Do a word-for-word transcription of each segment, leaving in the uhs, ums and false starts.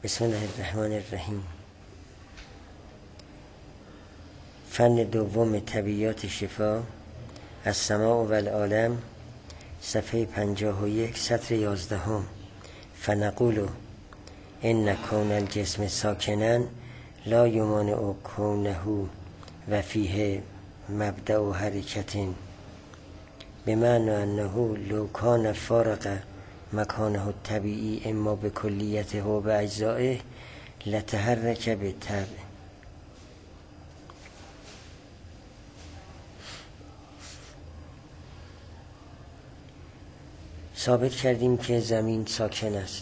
بسم الله الرحمن الرحیم. فن دوم طبیعیات شفا، السماع و العالم، صفحه پنجاه و یک، سطر یازدهم. فنقول ان کون الجسم ساکنا لا یمانع کونه و فیه مبدأ حرکت، بمعنی انه لو کان فارق مکانه الطبیعی اما به کلیته و به اجزائه لتحرک به طبع. ثابت کردیم که زمین ساکن است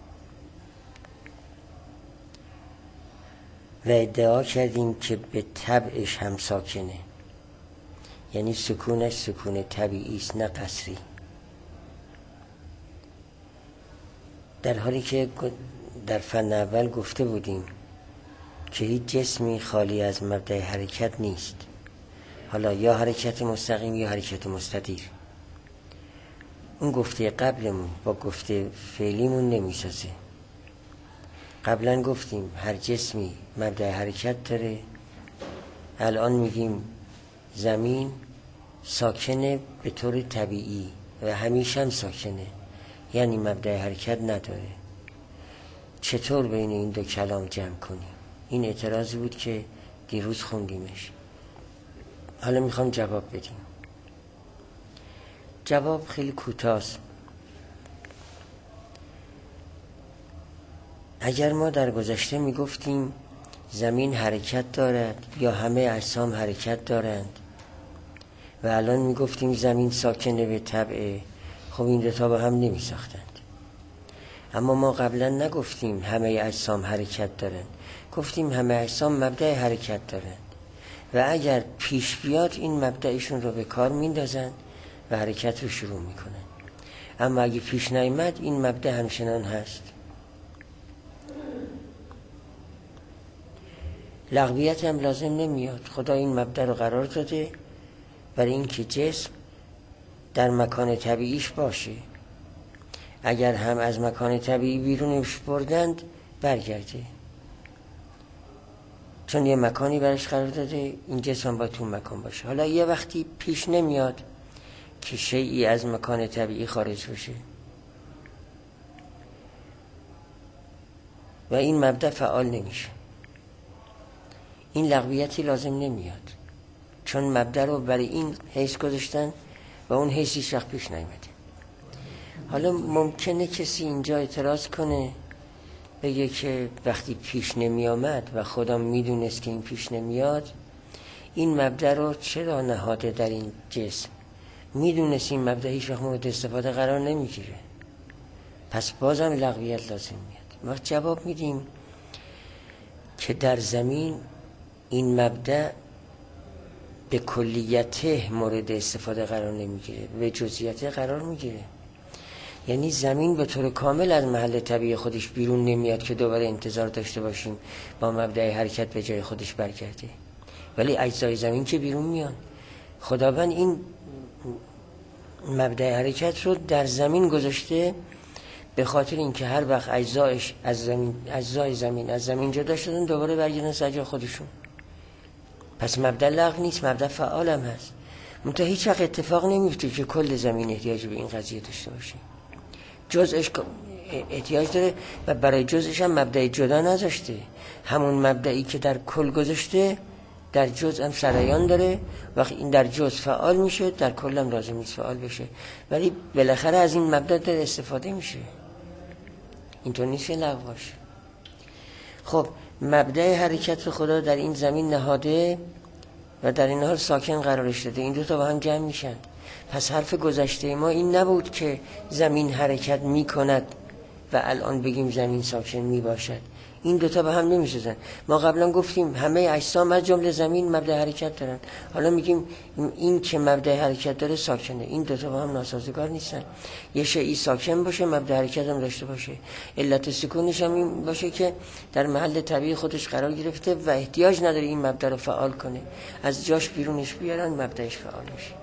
و ادعا کردیم که به طبعش هم ساکنه، یعنی سکونش سکون طبیعی است نه قصری، در حالی که در فن اول گفته بودیم که هیچ جسمی خالی از مبدأ حرکت نیست، حالا یا حرکت مستقیم یا حرکت مستدیر. اون گفته قبلمون با گفته فعلیمون نمیسازه. قبلا گفتیم هر جسمی مبدأ حرکت داره، الان میگیم زمین ساکنه به طور طبیعی و همیشه هم ساکنه، یعنی مبدأ حرکت نداره. چطور بین این دو کلام جمع کنیم؟ این اعتراضی بود که دیروز خوندیمش. حالا میخوام جواب بدیم. جواب خیلی کوتاست. اگر ما در گذشته میگفتیم زمین حرکت دارد یا همه اجسام حرکت دارند و الان میگفتیم زمین ساکنه به طبعه، خب این دوتا با هم نمی ساختند. اما ما قبلا نگفتیم همه اجسام حرکت دارند، گفتیم همه اجسام مبدأ حرکت دارند و اگر پیش بیاد این مبدأشون رو به کار میندازند و حرکت رو شروع میکنن. اما اگه پیش نیامد این مبدأ همچنان هست. لغویت هم لازم نمیاد. خدا این مبدأ رو قرار داده برای اینکه جسم در مکان طبیعیش باشه، اگر هم از مکان طبیعی بیرونش بردند برگرده، چون یه مکانی برش قرار داده، این جسم با تو مکان باشه. حالا یه وقتی پیش نمیاد که شیئی از مکان طبیعی خارج بشه و این مبدأ فعال نمیشه، این لغویتی لازم نمیاد، چون مبدأ رو برای این حیث گذاشتن و اون حیثیش وقت پیش نیامده. حالا ممکنه کسی اینجا اعتراض کنه، بگه که وقتی پیش نمی آمد و خدا میدونست که این پیش نمیاد، این مبدأ رو چرا نهاده در این جسم؟ میدونست این مبدأ هیچ وقت مورد استفاده قرار نمیگیره، پس بازم لغویت لازم میاد. ما جواب میدیم که در زمین این مبدأ به کلیته مورد استفاده قرار نمیگیره، به جزئیاته قرار میگیره. یعنی زمین به طور کامل از محل طبیعی خودش بیرون نمیاد که دوباره انتظار داشته باشیم با مبدأ حرکت به جای خودش برگرده، ولی اجزای زمین که بیرون میان. خداوند این مبدأ حرکت رو در زمین گذاشته به خاطر اینکه هر وقت اجزایش از زمین اجزای زمین از زمین جدا شدن دوباره برگردن سر جای خودشون. پس مبدأ لغو نیست، مبدأ فعال هم هست. منتها هیچ وقت اتفاق نمیفته که کل زمین احتیاج به این قضیه داشته باشه. جزءش احتیاج داره و برای جزءش هم مبدأ جدا نذاشته. همون مبدئی که در کل گذاشته در جزء هم سرایان داره. وقتی این در جزء فعال میشه در کل هم لازم نیست فعال بشه، ولی بالاخره از این مبدأ داره استفاده میشه. اینطور نیست که لغو باشه. خب مبدأ حرکت خدا در این زمین نهاده و در این حال ساکن قرارش داده، این دو تا با هم جمع میشن. پس حرف گذشته ما این نبود که زمین حرکت میکند و الان بگیم زمین ساکن میباشد، این دو تا با هم نمیسازن. ما قبلا گفتیم همه اجسام از جمله زمین مبدأ حرکت دارن، حالا میگیم این که مبدأ حرکت داره ساکنه. این دو تا با هم ناسازگار نیستن. یه شیئی ساکن باشه مبدأ حرکت هم داشته باشه، علت سکونش هم این باشه که در محل طبیعی خودش قرار گرفته و احتیاج نداره این مبدأ رو فعال کنه، از جاش بیرونش بیارن مبدأش فعال میشه.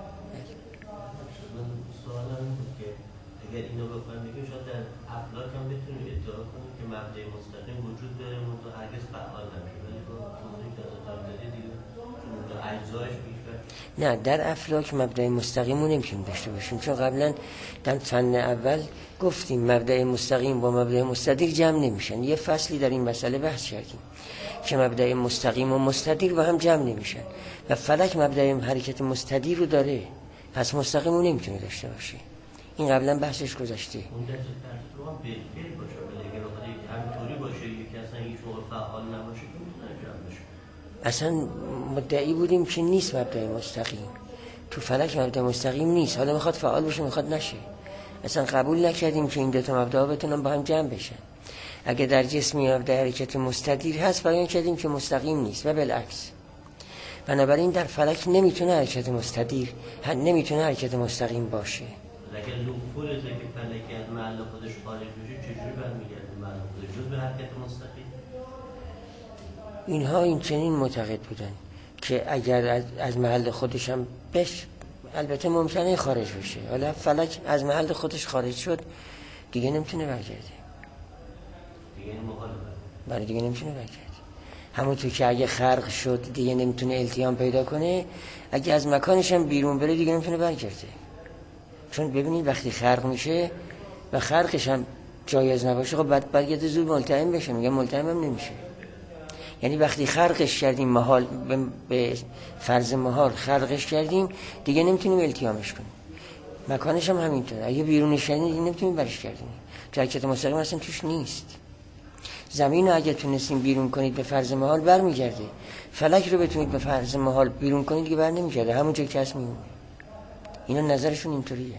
اگر اینو بخوایم بگیم شاید در افلاک هم بتونیم ادعا کنیم که مبدأ مستقیم وجود داره منتها هرگز فعال نمیشه، ولی با توضیحی که از داده دیگه چون اجزایش بیشتر نه در افلاک مبدأ مستقیم رو نمیتونیم داشته باشیم، چون قبلا در فن اول گفتیم مبدأ مستقیم با مبدأ مستدیر جمع نمیشن. یه فصلی در این مسئله بحث کردیم که مبدأ مستقیم و مستدیر با هم جمع نمیشن و فلک مبدأ حرکت مستدیر رو داره، پس مستقیم رو نمیتونه داشته باشه. این قبلا بحثش گذشته. اون دست رو هم بهتر باشه، ولی اگه بخواد همینطوری باشه یکی اصلا هیچ موقع فعال نباشه که میتونه جمع بشه. اصلا مدعی بودیم که نیست مبدأ مستقیم، تو فلک مبدأ مستقیم نیست، حالا میخواد فعال بشه میخواد نشه. اصلا قبول نکردیم که این دو تا مبدأ بتونن با هم جمع بشن. اگه در جسمی مبدأ حرکت مستدیر هست بیان کردیم که مستقیم نیست و بالعکس. بنابراین در فلک نمیتونه حرکت مستدیر نمیتونه حرکت مستقیم باشه. اگر لوفول از که فلکی از محل خودش خارج بشه چجوری برمیگرده محل خودش جز به حرکت مستقیم؟ اینها این چنین معتقد بودن که اگر از, از محل خودش هم بش البته ممکنه خارج بشه، حالا فلک از محل خودش خارج شد دیگه نمیتونه برگرده، دیگه محاله برای دیگه نمیتونه برگرده. همونطور که اگه خرق شد دیگه نمیتونه التیام پیدا کنه، اگه از مکانش هم بیرون بره دیگه نمیتونه برگرده. چون ببینید وقتی خرق میشه و خرقش هم جایز نباشه خب بعد برگرده زود ملتئم بشه، میگه ملتئم هم نمیشه. یعنی وقتی خرقش کردیم محال به فرض محال خرقش کردیم دیگه نمیتونیم التیامش کنیم، مکانش هم همینطور. اگه بیرونش کردیم دیگه نمیتونیم برش کردیم، چون حرکت مستقیم اصلا توش نیست. زمین رو اگه تونستیم بیرون کنید به فرض محال برمیگرده، فلک رو بتونید به فرض محال بیرون کنید دیگه بر نمیگرده، همونجا که هست میمونه. اینا نظرشون اینطوریه.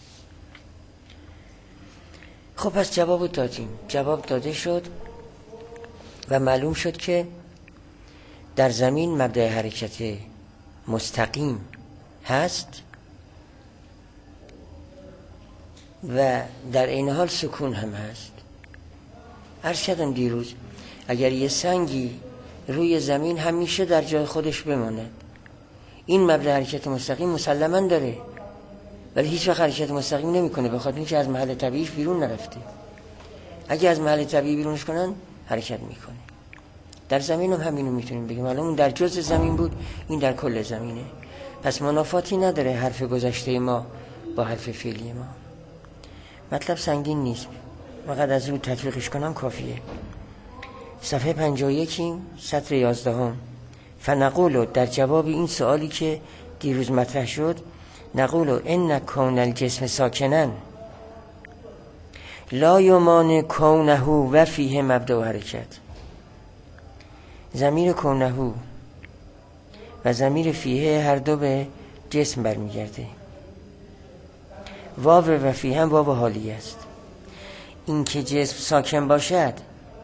خب پس جواب دادیم، جواب داده شد و معلوم شد که در زمین مبدأ حرکت مستقیم هست و در این حال سکون هم هست. عرض کردم دیروز اگر یه سنگی روی زمین همیشه در جای خودش بماند این مبدأ حرکت مستقیم مسلماً داره، ولی هیچ وقت حرکت مستقیم نمیکنه به خاطر اینکه از محل طبیعیش بیرون نرفته. اگه از محل طبیعی بیرونش کنن حرکت میکنه. در زمین هم همینو میتونیم بگیم، حالا اون در جزء زمین بود این در کل زمینه، پس منافاتی نداره حرف گذشته ما با حرف فعلی ما. مطلب سنگین نیست، فقط از رو تطبیقش کنم کافیه. صفحه پنجاه و یک سطر یازدهم. فنقول در جواب این سوالی که دیروز مطرح شد، نقول ان کون الجسم ساکنن لا یمانع کونه و فیه مبدأ حرکت. ضمیر کونه و ضمیر فیه هر دو به جسم برمیگرده. واو و فیه هم واو حالی است. این که جسم ساکن باشد،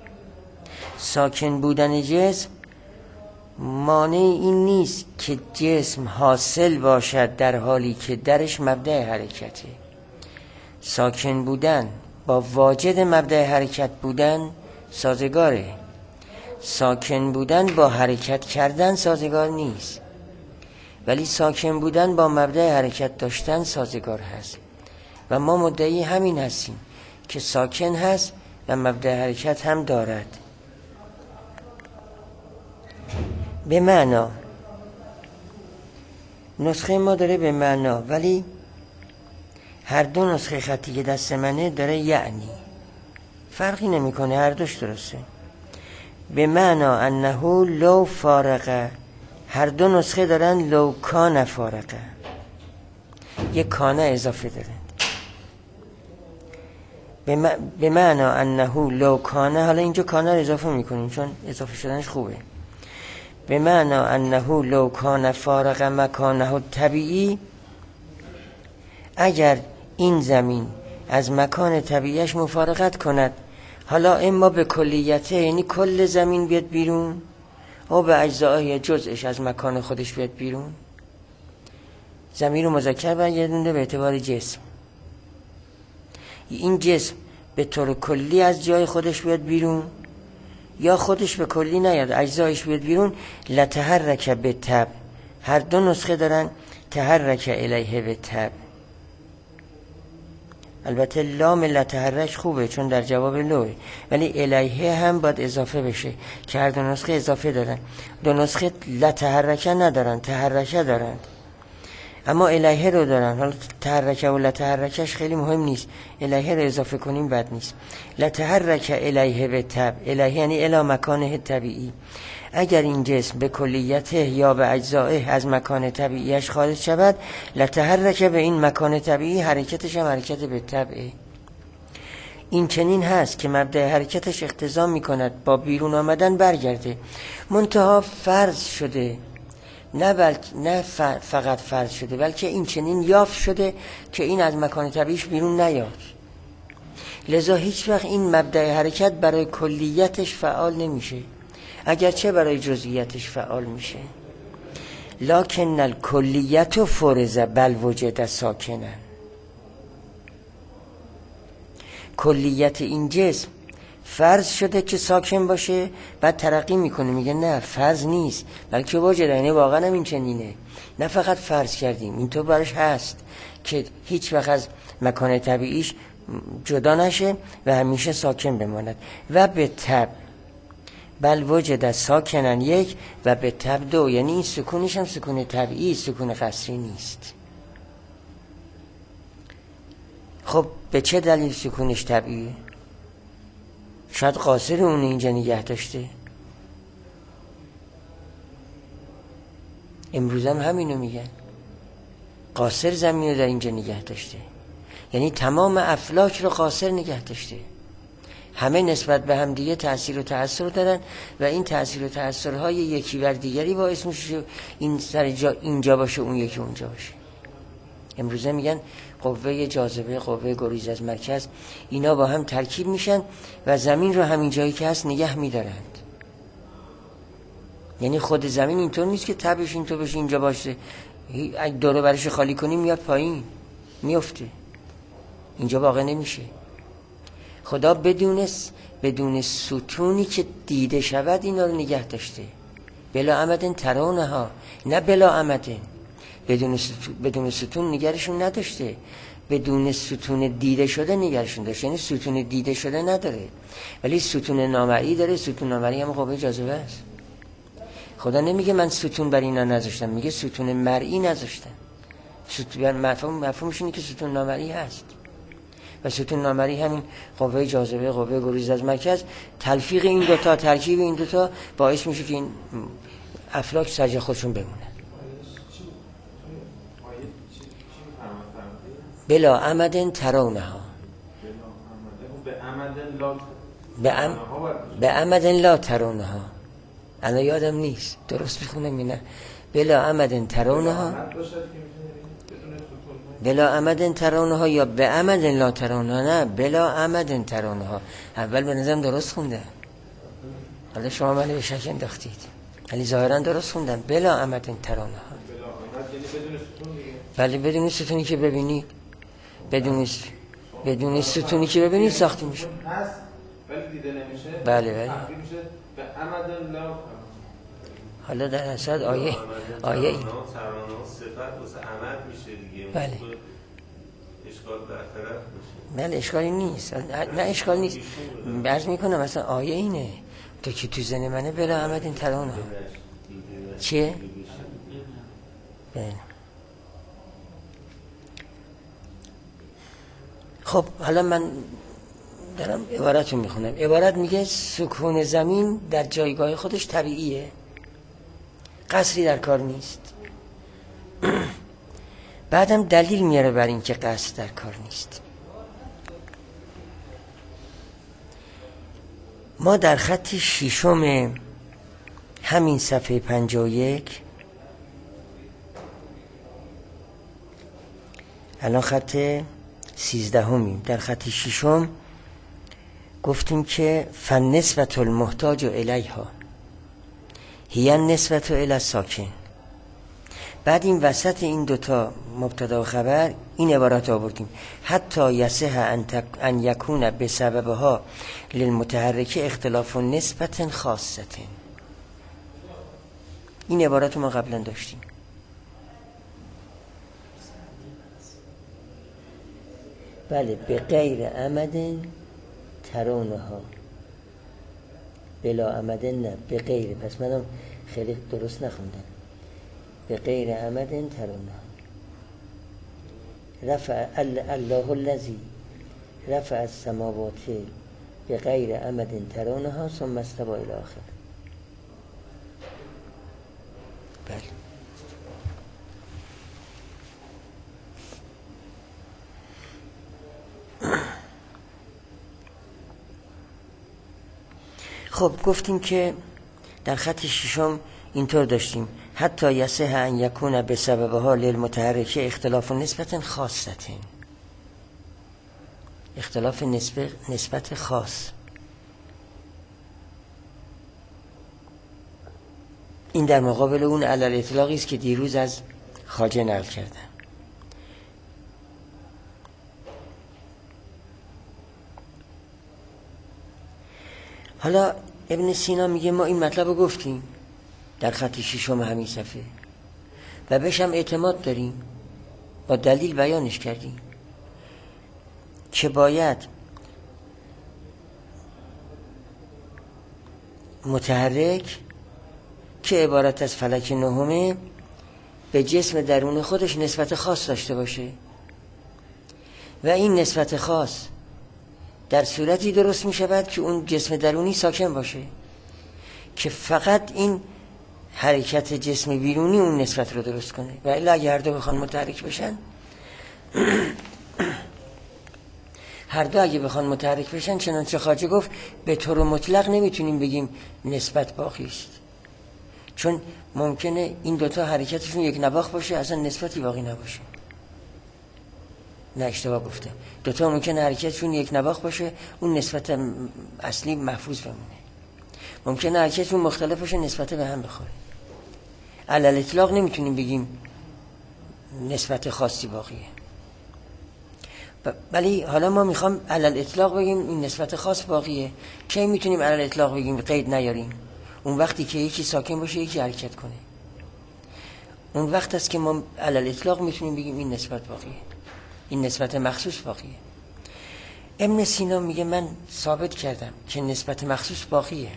ساکن بودن جسم مانع این نیست که جسم حاصل باشد در حالی که درش مبدأ حرکته. ساکن بودن با واجد مبدأ حرکت بودن سازگاره، ساکن بودن با حرکت کردن سازگار نیست، ولی ساکن بودن با مبدأ حرکت داشتن سازگار هست و ما مدعی همین هستیم که ساکن هست و مبدأ حرکت هم دارد. به معنا نسخه ما داره به معنا، ولی هر دو نسخه خطی که دست منه داره یعنی، فرقی نمیکنه، هر دوش درسته. به معنا انه لو فارقه، هر دو نسخه دارن لو کان فارقه، یک کانه اضافه دارن. به معنا انه لو کانه، حالا اینجا کانه اضافه میکنیم چون اضافه شدنش خوبه. به معنا انه لو کان فارق مکانه طبیعی، اگر این زمین از مکان طبیعیش مفارقت کند، حالا اما به کلیته یعنی کل زمین بیاد بیرون او به اجزای جزءش از مکان خودش بیاد بیرون، زمین رو مذکر برگردونده به اعتبار جسم، این جسم به طور کلی از جای خودش بیاد بیرون یا خودش به کلی نیاد اجزایش بیاد بیرون، لتحرک به تب، هر دو نسخه دارن تحرک الیه به تب. البته لام لتحرک خوبه چون در جواب لوه، ولی الیه هم باید اضافه بشه که هر دو نسخه اضافه دارن. دو نسخه لتحرکه ندارن، تحرکه دارن، اما الیه رو دارن. حالا تحرکه و لتحرکش خیلی مهم نیست، الیه رو اضافه کنیم بد نیست. لتحرکه الیه به تب، الیه یعنی الی مکانه طبیعی. اگر این جسم به کلیته یا به اجزائه از مکان طبیعیش خارج شود، لتحرکه به این مکان طبیعی، حرکتش هم حرکت به طبعه. این چنین هست که مبدأ حرکتش اقتضا می کند با بیرون آمدن برگرده، منتها فرض شده، نه بلکه نه فقط فرض شده بلکه این چنین یافت شده که این از مکان طبیعیش بیرون نیاد. لذا هیچ وقت این مبدأ حرکت برای کلیتش فعال نمیشه، اگرچه برای جزئیاتش فعال میشه. لکن الکلیت فرض بل وجد ساکنن. کلیت این جسم فرض شده که ساکن باشه، بعد ترقی میکنه میگه نه فرض نیست بلکه وجد، یعنی واقعا هم این چنینه، نه فقط فرض کردیم، اینطور براش هست که هیچ وقت از مکان طبیعیش جدا نشه و همیشه ساکن بماند. و به تب بل وجد ساکنن یک و به تب دو، یعنی این سکونش هم سکون طبیعی، سکون قصری نیست. خب به چه دلیل سکونش طبیعیه؟ شاید قاصر اون اینجا نگه داشته. امروز هم همینو میگن، قاصر زمین رو در اینجا نگه داشته، یعنی تمام افلاک رو قاصر نگه داشته. همه نسبت به هم دیگه تأثیر و تأثیر دارن و این تأثیر و تأثیرهای یکی بر دیگری باعث میشه این سر جا اینجا باشه اون یکی اونجا باشه. امروزه میگن قوه جاذبه، قوه گریز از مرکز، اینا با هم ترکیب میشن و زمین رو همین جایی که هست نگه میدارند. یعنی خود زمین اینطور نیست که تبش اینطور بشه اینجا باشه، اگه دورو برش خالی کنیم میاد پایین میفته، اینجا واقع نمیشه. خدا بدون بدون ستونی که دیده شود اینا رو نگه داشته. بلا عمدن ترونها، نه بلا عمدن، بدون ستون, بدون ستون نگرشون نداشته، بدون ستون دیده شده نگرشون داشته. یعنی ستون دیده شده نداره ولی ستون نامرئی داره. ستون نامرئی هم قوه جاذبه است. خدا نمیگه من ستون بر اینا نذاشتم، میگه ستون مرئی نذاشتم. ستون مفهوم مفهومش اینه که ستون نامرئی هست و ستون نامرئی همین قوه جاذبه، قوه گریز از مرکز، تلفیق این دوتا، ترکیب این دوتا باعث میشه که این افلاک سر خودشون بمونن. بلا عمدن ترونها، به عمدن لا ترونها. انا یادم نیست درست بخونم یا نه. بلا عمدن ترونها، بلا عمدن ترونها یا به عمدن لا ترونها. نه بلا عمدن ترونها. اول به نظرم درست خونده، حالا شما منو به شک انداختید، ولی ظاهرا درست خوندم. بلا عمدن ترونها، ولی بدون ستونی که ببینی، بدون بدون ستونی که ببینی ساخته میشه هست ولی دیده نمیشه. بله بله به عمدن لا. حالا در اصل آیه آیه این صفت واسه عمد میشه دیگه. بله اشکال برطرف میشه. بله اشکالی نیست، نه اشکال نیست. عرض میکنم مثلا آیه اینه تو که تو ذهن منه بلا عمد این ترانه چیه؟ بله. خب حالا من دارم عبارت رو میخونم. عبارت میگه سکون زمین در جایگاه خودش طبیعیه، قصری در کار نیست. بعدم دلیل میاره بر این که قصر در کار نیست. ما در خط ششم همین صفحه پنجاه و یک، الان خط سیزدهمیم، در خط ششم گفتیم که فالنسبة المحتاج الیها هی النسبة الی الساکن. بعد این وسط این دوتا مبتدا و خبر این عبارت آوردیم حتی یصح ان یکون بسببها للمتحرک اختلاف نسبت خاصه. این عبارت رو ما قبلا داشتیم. بله به غیر عمد ترونها، بلا عمد نه، به غیر. پس منم خیلی درست نخوندم. به غیر عمد ترونها. رفع الله الذی رفع السماوات به غیر عمد ترونها ثم استوى الی آخر. بله. خب گفتیم که در خط ششم اینطور داشتیم حتی یصح ان یکون بسببها للمتحرک اختلاف نسبت خاصه، اختلاف نسبت نسبت خاص. این در مقابل اون علل اطلاقی است که دیروز از خواجه نقل کردم. حالا ابن سینا میگه ما این مطلب رو گفتیم در خط ششم همین صفحه و بهش هم اعتماد داریم، با دلیل بیانش کردیم که باید متحرک که عبارت از فلک نهمه به جسم درون خودش نسبت خاص داشته باشه و این نسبت خاص در صورتی درست می شود که اون جسم درونی ساکن باشه که فقط این حرکت جسم بیرونی اون نسبت رو درست کنه. و الا اگه هر دو بخوان متحرک بشن هر دو اگه بخوان متحرک بشن چنانچه خواجه گفت به طور مطلق نمیتونیم بگیم نسبت باقی است، چون ممکنه این دوتا حرکتشون یک نواخت باشه اصلا نسبتی باقی نباشه. نه اشتباه گفتم، دوتا ممکنه حرکتشون یک نواخت باشه اون نسبت اصلی محفوظ بمونه، ممکنه حرکتشون مختلف باشه نسبت به هم بخوره. علل اطلاق نمیتونیم بگیم نسبت خاصی باقیه، ولی حالا ما میخوام علل اطلاق بگیم این نسبت خاص باقیه. کی میتونیم علل اطلاق بگیم قید نیاریم؟ اون وقتی که یکی ساکن باشه یکی حرکت کنه، اون وقت است که ما علل اطلاق میتونیم بگیم این نسبت باقیه، این نسبت مخصوص باقیه. ابن سینا میگه من ثابت کردم که نسبت مخصوص باقیه.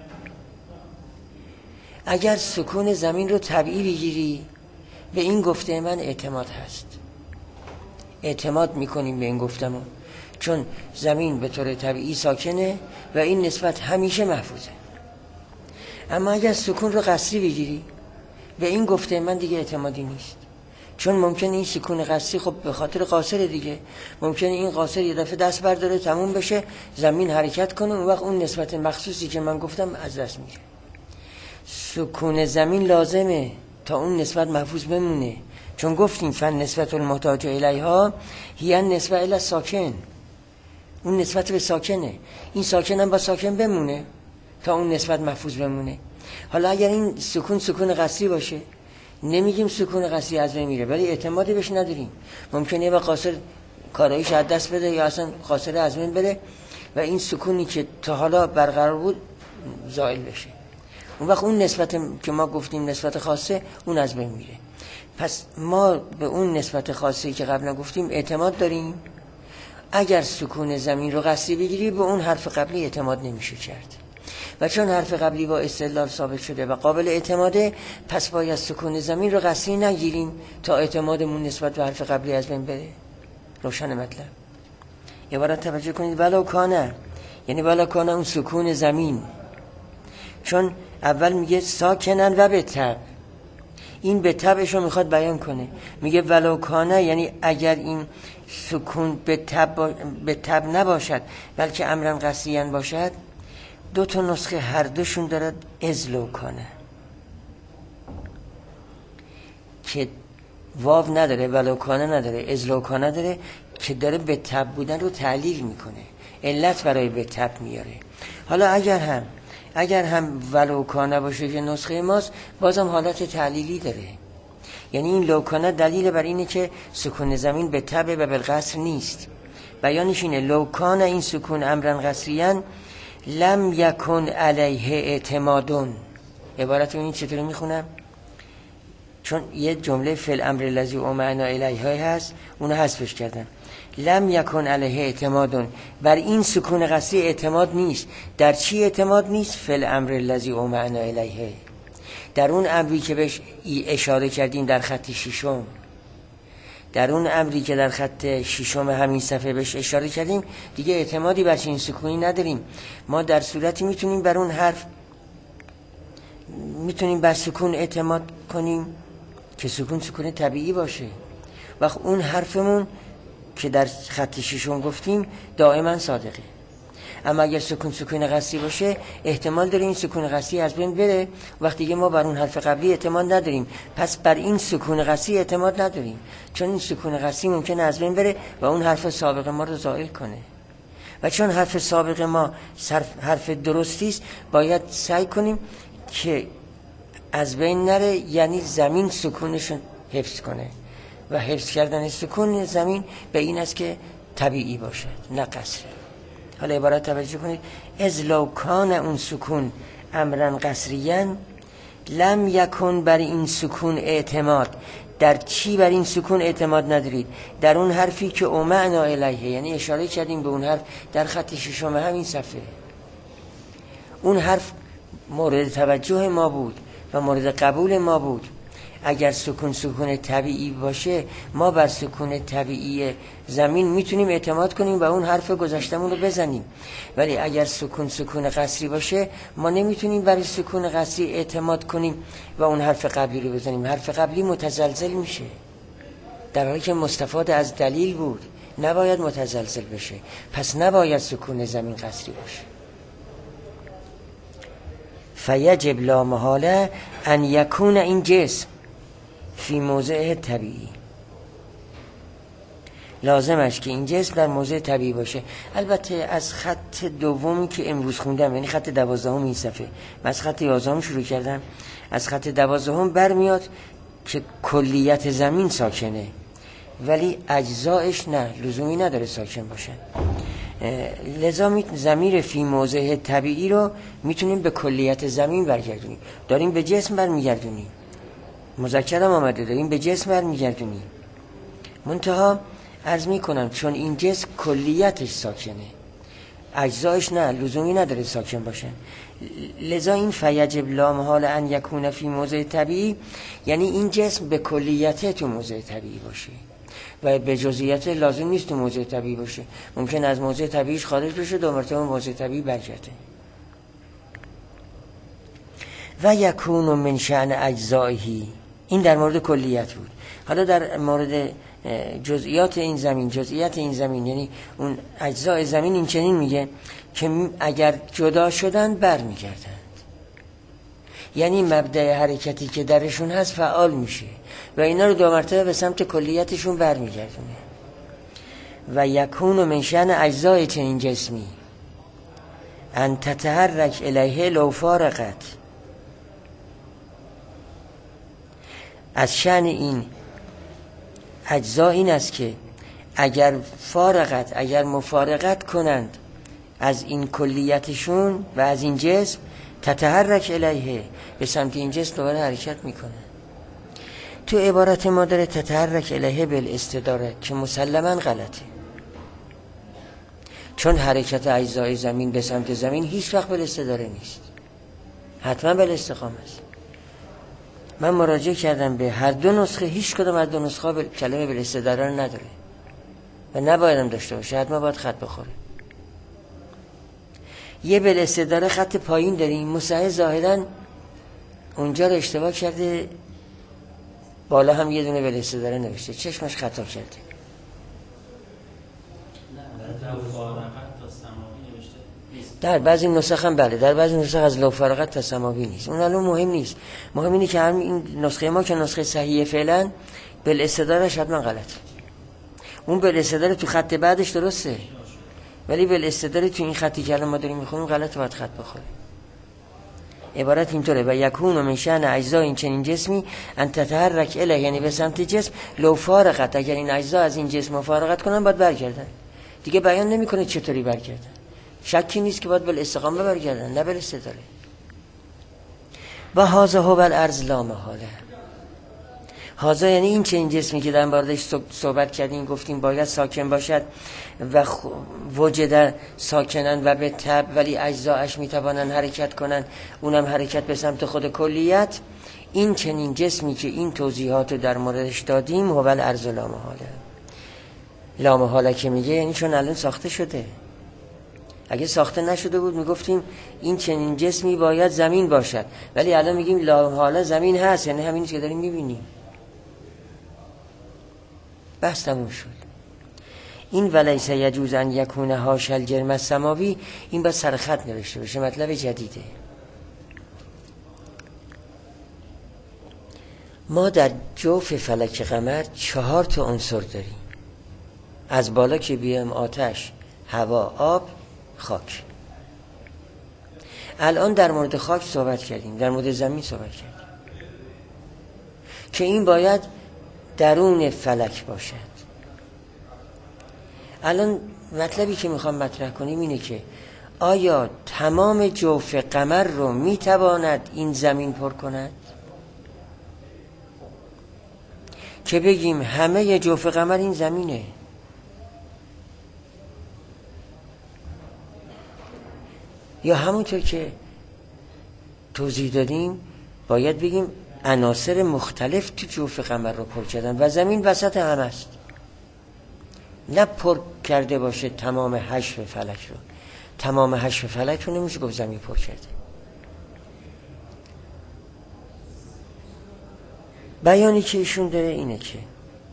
اگر سکون زمین رو طبیعی بگیری به این گفته من اعتماد هست، اعتماد میکنیم به این گفتمون، چون زمین به طور طبیعی ساکنه و این نسبت همیشه محفوظه. اما اگر سکون رو قصری بگیری به این گفته من دیگه اعتمادی نیست، چون ممکنه این سکون قصری خب به خاطر قاصر دیگه، ممکنه این قاصر یه دفعه دست برداره تموم بشه زمین حرکت کنه، اون وقت اون نسبت مخصوصی که من گفتم از دست میره. سکون زمین لازمه تا اون نسبت محفوظ بمونه، چون گفتیم فن نسبت المحتاج الیها هی نسبت الی ساکن، اون نسبت به ساکنه، این ساکن هم با ساکن بمونه تا اون نسبت محفوظ بمونه. حالا اگر این سکون سکون قصری باشه نمیگیم سکون قصری از بین میره، ولی اعتمادی بهش نداریم، ممکنه با قاصر کارایش از دست بده یا اصلا قاصر از بین بره و این سکونی که تا حالا برقرار بود زائل بشه، اون وقت اون نسبت که ما گفتیم نسبت خاصه اون از بین میره. پس ما به اون نسبت خاصی که قبلا گفتیم اعتماد داریم. اگر سکون زمین رو قصری بگیری به اون حرف قبلی اعتماد نمیشه کرد، و چون حرف قبلی با استدلال ثابت شده و قابل اعتماده، پس باید سکون زمین رو قصری نگیریم تا اعتمادمون نسبت به حرف قبلی از بین بره. روشن مطلب؟ یه بار توجه کنید، ولو کانه یعنی ولو کانه اون سکون زمین، چون اول میگه ساکنن و به تب، این به تبش رو میخواد بیان کنه، میگه ولو کانه یعنی اگر این سکون به تب, با... به تب نباشد بلکه امرن قصریان باشد. دو تا نسخه هر دوشون دارد ازلو کنه که واو نداره، ولو کانه نداره، ازلو کنه داره که داره به تب بودن رو تعلیل میکنه، علت برای به تب میاره. حالا اگر هم اگر هم ولو کانه باشه که نسخه ماست بازم حالت تعلیلی داره، یعنی این لو کانه دلیل بر اینه که سکون زمین به تب و بالقصر نیست. بیانش اینه لو کانه این سکون امرن قصریان لم یکن علیه اعتمادون. عبارت این چطوری میخونم؟ چون یه جمله فعل امر الذی اومعنا الیه هست اونو حذفش کردن. لم یکن علیه اعتمادون، بر این سکون قصری اعتماد نیست. در چی اعتماد نیست؟ فعل امر الذی اومعنا الیه، در اون امری که بهش اشاره کردیم در خط ششم، در اون امری که در خط ششم همین صفحه بهش اشاره کردیم دیگه اعتمادی بر چنین سکونی نداریم. ما در صورتی میتونیم بر اون حرف میتونیم بر سکون اعتماد کنیم که سکون سکون طبیعی باشه. وقت اون حرفمون که در خط ششم گفتیم دائما صادقه. اما اگر سکون سکون قصری باشه احتمال داره این سکون قصری از بین بره. وقتی که ما بر اون حرف قبلی اعتماد نداریم پس بر این سکون قصری اعتماد نداریم، چون این سکون قصری ممکنه از بین بره و اون حرف سابق ما رو زائل کنه. و چون حرف سابق ما حرف درستی است باید سعی کنیم که از بین نره، یعنی زمین سکونش حفظ کنه و حفظ کردن سکون زمین به این است که طبیعی باشد نه قصری. حالا عبارت توجه کنید، از لو کان اون سکون امرن قصریان لم یکن بر این سکون اعتماد. در چی بر این سکون اعتماد ندارید؟ در اون حرفی که اومعنا الیه، یعنی اشاره کردیم به اون حرف در خط ششم همین صفحه. اون حرف مورد توجه ما بود و مورد قبول ما بود. اگر سکون سکون طبیعی باشه ما بر سکون طبیعی زمین میتونیم اعتماد کنیم و اون حرف گذشتمون رو بزنیم، ولی اگر سکون سکون قصری باشه ما نمیتونیم بر سکون قصری اعتماد کنیم و اون حرف قبلی رو بزنیم. حرف قبلی متزلزل میشه در حالی که مستفاد از دلیل بود، نباید متزلزل بشه، پس نباید سکون زمین قصری باشه. فیجب لا محاله ان یکون این جسم فی موضع طبیعی، لازمش که این جسم در موضع طبیعی باشه. البته از خط دومی که امروز خوندم، یعنی خط دوازدهم این صفحه، من از خط یازدهم شروع کردم، از خط دوازدهم برمیاد که کلیت زمین ساکنه ولی اجزایش نه، لزومی نداره ساکن باشه. لذا ضمیر فی موضع طبیعی رو میتونیم به کلیت زمین برگردونیم. داریم به جسم برمیگردونیم، مذکر هم آمده داریم به جسم برمیگردونیم. منتها عرض میکنم چون این جسم کلیتش ساکنه، اجزایش نه، لزومی نداره ساکن باشن. لذا این فیجب لا محال ان یکون فی موضع طبیعی یعنی این جسم به کلیت تو موضع طبیعی باشه و به جزئیات لازم نیست تو موضع طبیعی باشه. ممکن از موضع طبیعیش خارج بشه، دو مرتبه موضع طبیعی برگرده. و یکون من شأن اجزائه، این در مورد کلیت بود. حالا در مورد جزئیات این زمین، جزئیات این زمین یعنی اون اجزای زمین، این چنین میگه که اگر جدا شدن بر میگردند، یعنی مبدأ حرکتی که درشون هست فعال میشه و اینا رو دو مرتبه به سمت کلیتشون بر میگردونه. و یکون من شأن اجزای چنین جسمی ان تتحرک الیه لو فارقت، از شأن این اجزا این است که اگر فارقت، اگر مفارقت کنند از این کلیتشون و از این جسم، تتحرک الیه، به سمت این جسم دوباره حرکت میکنه. تو عبارت ما داره تتحرک الیه بالاستداره که مسلما غلطه، چون حرکت اجزای زمین به سمت زمین هیچ وقت بالاستداره نیست، حتما بالاستقامه است. من مراجعه کردم به هر دو نسخه، هیچ کدوم از دو نسخه بل... کلمه بالاستداره نداره و نبایدم داشته باشه، حتما باید خط بخوره. یه بالاستداره خط پایین داریم، مصحح ظاهرا اونجا رو اشتباه کرده، بالا هم یه دونه بالاستداره نوشته، چشمش خطا کرده. در بعضی نسخ هم بله، در بعضی نسخ از لو فارقت تا سماوی نیست. اون الان مهم نیست، مهم اینه که همین نسخه ما که نسخه صحیحه فعلا بالاستدارهش حتما غلط. اون بالاستداره تو خط بعدش درسته ولی بالاستداره تو این خطی که الان ما داریم میخونیم غلط، باید خط بخوره. عبارت اینطوره: و یکون من شأن اجزا این چنین جسمی ان تتحرک الیه، یعنی به سمت جسم، لو فارقت، اگر این اجزا از این جسم مفارقت کنن باید برگردن. دیگه بیان نمیکنه چطوری برگردن، شکی نیست که باید بالاستقامه برگردن، نه بالاستداره. و هذا هو الارض لا محاله، هازا یعنی این چنین جسمی که در موردش صحبت کردیم، گفتیم باید ساکن باشد و وجد ساکنن و به تب، ولی اجزاش میتوانن حرکت کنن، اونم حرکت به سمت خود کلیت. این چنین جسمی که این توضیحات رو در موردش دادیم، هو الارض لا محاله. لا محاله که میگه یعنی چون الان ساخته شده. اگه ساخته نشده بود میگفتیم این چنین جسمی باید زمین باشد، ولی الان میگیم لا محاله زمین هست، یعنی همین که داریم میبینیم. بحث تموم شد. این ولیس یجوز ان یکون حاش الجرم السماوی، این با سر خط نوشته بشه، مطلب جدیده. ما در جوف فلک قمر چهار تا عنصر داریم. از بالا که بیام آتش، هوا، آب، خاک. الان در مورد خاک صحبت کردیم، در مورد زمین صحبت کردیم که این باید درون فلک باشد. الان مطلبی که میخوام مطرح کنیم اینه که آیا تمام جوف قمر رو میتواند این زمین پر کند؟ که بگیم همه جوف قمر این زمینه. یا همونطور که توضیح دادیم باید بگیم عناصر مختلف تو جوف قمر رو پر کردن و زمین وسط همه است. نه پر کرده باشه تمام حشو فلک رو. تمام حشو فلک رو نمیشه گفت زمین پر کرده. بیانی که ایشون داره اینه که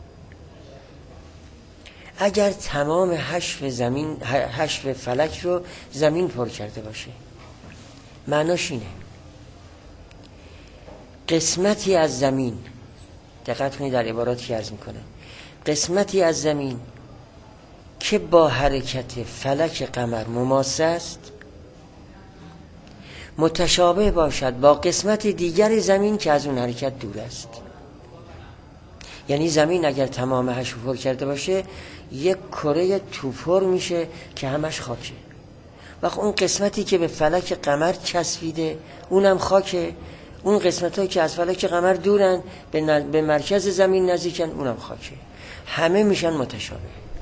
اگر تمام حشو زمین حشو فلک رو زمین پر کرده باشه، معناش اینه قسمتی از زمین، دقت کنید در عباراتی عرض میکنه، قسمتی از زمین که با حرکت فلک قمر مماس است متشابه باشد با قسمت دیگر زمین که از اون حرکت دور است. یعنی زمین اگر تمام حشو پر کرده باشه یک کره توپر میشه که همش خاکه. وقت اون قسمتی که به فلک قمر چسبیده اونم خاکه، اون قسمتایی که از فلک قمر دورن به, ن... به مرکز زمین نزدیکن اونم خاکه. همه میشن متشابه.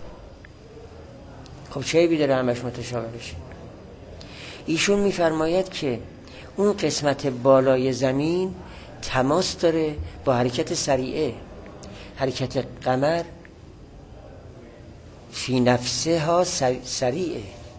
خب چه عیبی داره همش متشابه بشه؟ ایشون میفرماید که اون قسمت بالای زمین تماس داره با حرکت سریعه. حرکت قمر فی نفسه ها سریعه،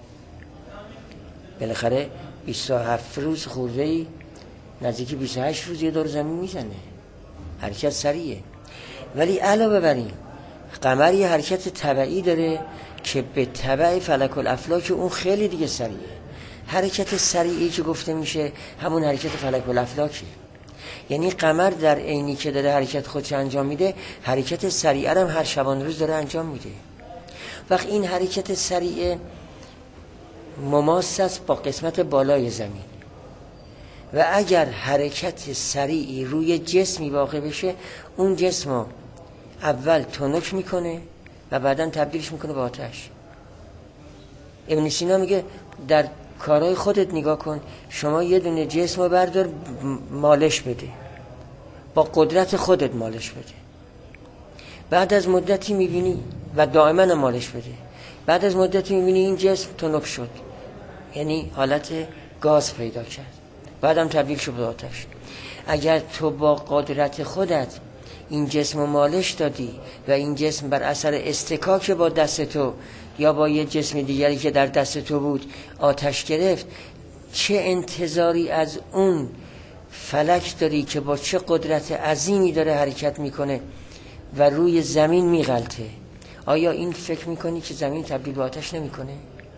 بالاخره بیست و هفت روز خورده‌ای نزدیکی بیست و هشت روز یه دور زمین میزنه، حرکت سریعه. ولی علاوه بر این قمر یه حرکت تبعی داره که به تبع فلک الافلاک اون خیلی دیگه سریعه. حرکت سریعی که گفته میشه همون حرکت فلک الافلاکه. یعنی قمر در عینی که داره حرکت خودش انجام میده، حرکت سریعه هم هر شبان روز داره انجام میده. وقت این حرکت سریعه مماس است با قسمت بالای زمین و اگر حرکت سریعی روی جسمی واقع بشه اون جسم اول تنک میکنه و بعداً تبدیلش میکنه به آتش. ابن سینا میگه در کارهای خودت نگاه کن، شما یه دونه جسم رو بردار مالش بده، با قدرت خودت مالش بده، بعد از مدتی میبینی و دائما مالش بده، بعد از مدتی میبینی این جسم تنک شد، یعنی حالت گاز پیدا کرد، بعدم تبدیل شد به آتش. اگر تو با قدرت خودت این جسم رو مالش دادی و این جسم بر اثر استکاک با دست تو یا با یه جسم دیگری که در دست تو بود آتش گرفت، چه انتظاری از اون فلک داری که با چه قدرت عظیمی داره حرکت میکنه و روی زمین میغلطه؟ آیا این فکر میکنی که زمین تبدیل به آتش نمیکنه؟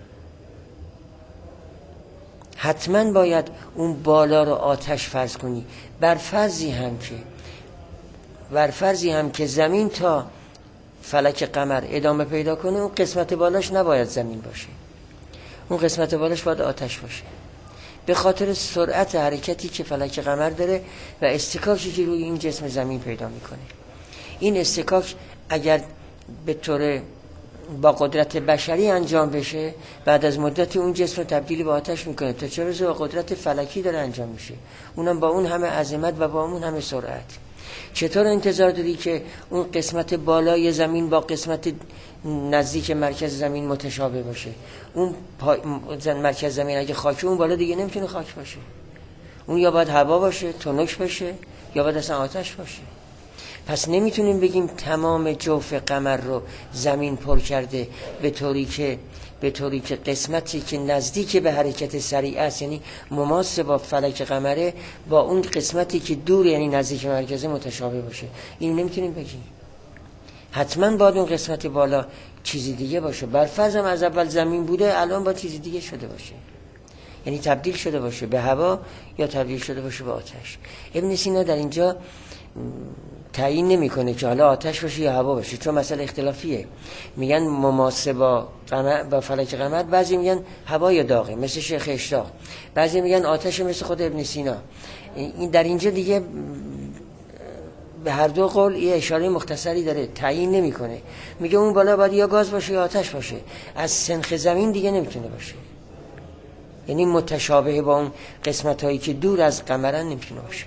حتما باید اون بالا رو آتش فرض کنی. بر فرضی هم که بر فرضی هم که زمین تا فلک قمر ادامه پیدا کنه، اون قسمت بالاش نباید زمین باشه، اون قسمت بالاش باید آتش باشه، به خاطر سرعت حرکتی که فلک قمر داره و استکاکی که روی این جسم زمین پیدا میکنه. این استکاک اگر به طور با قدرت بشری انجام بشه، بعد از مدتی اون جسم رو تبدیل به آتش میکنه، تا چه روزه با قدرت فلکی داره انجام میشه، اونم با اون همه عظمت و با اون همه سرعت. چطور انتظار داری که اون قسمت بالای زمین با قسمت نزدیک مرکز زمین متشابه باشه؟ اون پا... مرکز زمین اگه خاکی، اون بالا دیگه نمیتونه خاک باشه. اون یا باید هوا باشه، تنک بشه، یا باید اصلا آتش باشه. پس نمیتونیم بگیم تمام جوف قمر رو زمین پر کرده به طوری که به طوری که قسمتی که نزدیک به حرکت سریع است، یعنی مماس با فلک قمره، با اون قسمتی که دور یعنی نزدیک مرکزه متشابه باشه. این نمیتونیم بگیم. حتما باید اون قسمت بالا چیزی دیگه باشه. برفرض هم از اول زمین بوده، الان باید چیزی دیگه شده باشه، یعنی تبدیل شده باشه به هوا یا تبدیل شده باشه به آتش. ابن سینا در اینجا تعیین نمیکنه که حالا آتش باشه یا هوا باشه، چون مسئله اختلافیه. میگن مماس با قمر، با فلک قمر، بعضی میگن هوا یا داغه مثل شیخ اشراق، بعضی میگن آتش مثل خود ابن سینا. این در اینجا دیگه به هر دو قول یه اشاره مختصری داره، تعیین نمیکنه. میگه اون بالا باید یا گاز باشه یا آتش باشه، از سنخ زمین دیگه نمیتونه باشه، یعنی متشابه با اون قسمت هایی که دور از قمرن نمیتونه باشه.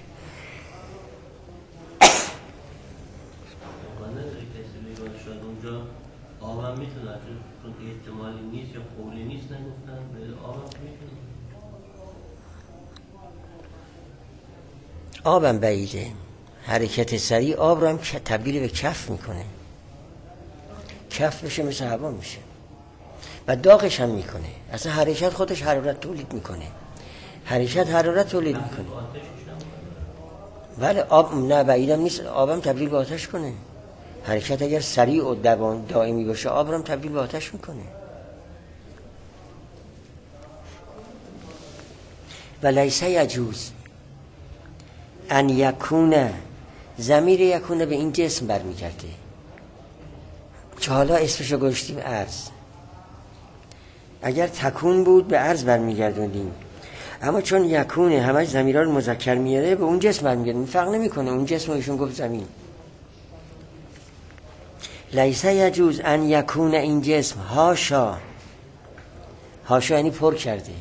آبم میتونه، چون احتمالی نیست یا قولی نیست نگفتن، ولی آبم میتونه. آبم بعیده. حرکت سریع آب رو هم تبدیل به کف میکنه، کف بشه مثل هوا میشه و داغش هم میکنه. اصلا حرکت خودش حرارت تولید میکنه، حرکت حرارت تولید میکنه. بله آب نه بعیدم نیست آبم تبدیل به آتش کنه. حرکت اگر سریع و دوام دائمی باشه، آب رو هم تبدیل به آتش میکنه. و لیس یجوز ان یکونه، ضمیر یکونه به این جسم برمیگرده که حالا اسمشو گذاشتیم ارض. اگر تکون بود به ارض برمیگردونیم، اما چون یکونه همش ضمیرها رو مذکر میاره، به اون جسم برمیگردیم، فرق نمیکنه اون جسم رو ایشون گفت زمین. لیس یجوز ان یکون این جسم هاشا، هاشا یعنی پر کرده،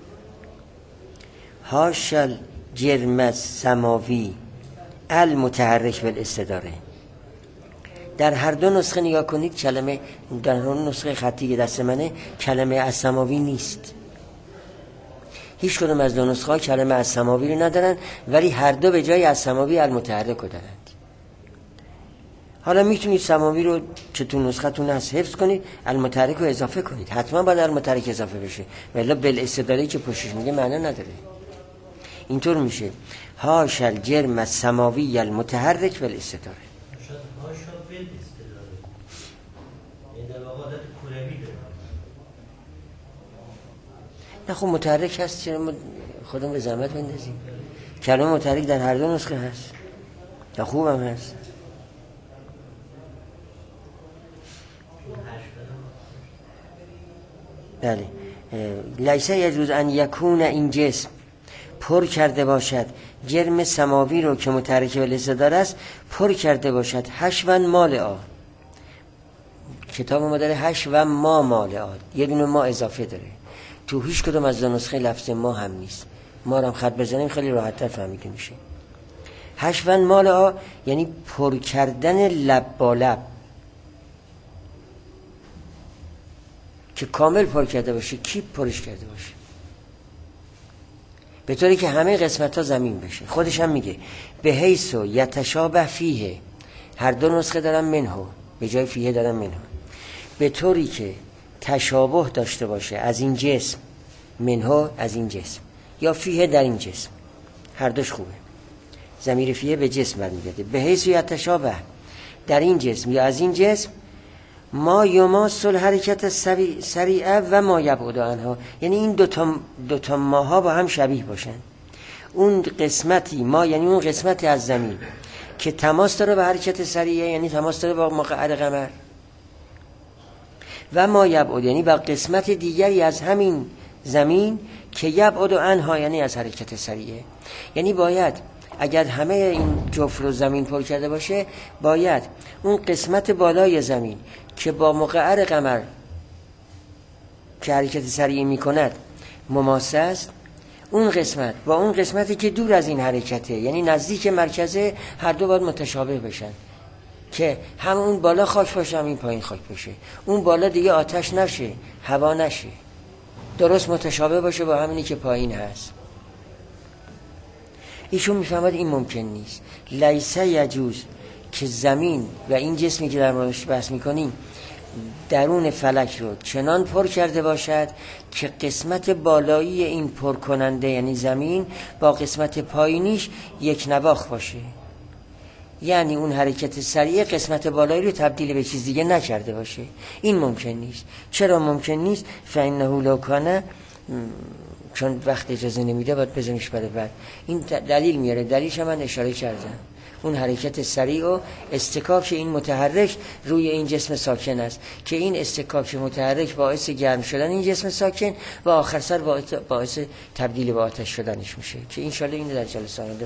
هاشا جرم السماوی المتحرک بالاستداره. در هر دو نسخه نگاه کنید، کلمه در هر نسخه خطی که دست منه کلمه السماوی نیست. هیچ کدوم از دو نسخه ها کلمه السماوی رو ندارن، ولی هر دو به جای السماوی المتحرک رو دارن. حالا میتونید سماوی رو که تو نسختون هست حفظ کنید، المتحرک رو اضافه کنید. حتما باید المتحرک اضافه بشه، ولی بالاستداره که پشتش میگه معنی نداره. اینطور میشه هاشا الجرم السماوی المتحرک بالاستداره. هاشا بالاستداره این در واقع عادت کروی داره. نه خب متحرک هست، چرا ما خودمون به زحمت بندازیم؟ کلمه متحرک در هر دو نسخه هست، تا خوبم هست. بله لیس یجوز ان یکون این جسم پر کرده باشد جرم سماوی رو که متحرک بالاستداره است، پر کرده باشد حشو مال آ. کتاب ما داره حشو و ما مال آ، یه دونه ما اضافه داره. تو هیچ کدوم از دو نسخه لفظ ما هم نیست. ما رو هم خط بزنیم خیلی راحت تر فهمیده میشه. حشو مال آ یعنی پر کردن لب با لب، که کامل پر کرده باشه، کیپ پرش کرده باشه، به طوری که همه قسمت ها زمین بشه. خودش هم میگه به حیث و یتشابه فیه، هر دو نسخه دارن منهو، به جای فیه دارن منهو، به طوری که تشابه داشته باشه از این جسم، منهو از این جسم یا فیه در این جسم، هر دوش خوبه. ضمیر فیه به جسم برمیگرده. به حیث و یتشابه در این جسم یا از این جسم، ما یماس الحرکت سریعه و ما یبعد عنها، یعنی این دوتا دوتا ماها با هم شبیه باشن. اون قسمتی ما یعنی اون قسمتی از زمین که تماس داره به حرکت سریعه، یعنی تماس داره با مقعر قمر، و ما یبعد یعنی با قسمت دیگری از همین زمین که یبعد عنها یعنی از حرکت سریعه. یعنی باید اگر همه این جفت رو زمین پر کرده باشه، باید اون قسمت بالای زمین که با مقعر قمر که حرکت سریع می کند مماس است، اون قسمت با اون قسمتی که دور از این حرکته، یعنی نزدیک مرکزه، هر دو باید متشابه بشن که هم اون بالا خاک باشه هم این پایین خاک باشه. اون بالا دیگه آتش نشه، هوا نشه، درست متشابه باشه با همینی که پایین هست. ایشون میفهمد این ممکن نیست. لیس یجوز که زمین و این جسمی که در موردش بحث میکنیم درون فلک رو چنان پر کرده باشد که قسمت بالایی این پر کننده یعنی زمین با قسمت پایینیش یک نواخت باشه، یعنی اون حرکت سریع قسمت بالایی رو تبدیل به چیز دیگه نکرده باشه. این ممکن نیست. چرا ممکن نیست؟ فإنه لو کان، چون وقت اجازه نمیده باید بزنیش برای بعد. این دلیل میاره، دلیلش من اشاره کردم. اون حرکت سریع و استکاک این متحرک روی این جسم ساکن است که این استکاک متحرک باعث گرم شدن این جسم ساکن و آخر سر باعث تبدیل به آتش شدنش میشه که انشالله این در جلسه آینده